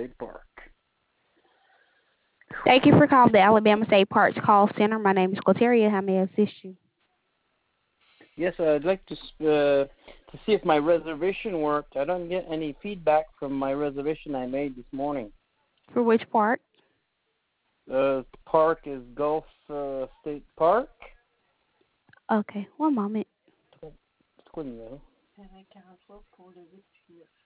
State Park. Thank you for calling the Alabama State Parks Call Center. My name is Quateria. How may I assist you? Yes, I'd like to see if my reservation worked. I don't get any feedback from my reservation I made this morning. For which park? The park is Gulf State Park. Okay, one moment. Can I cancel for the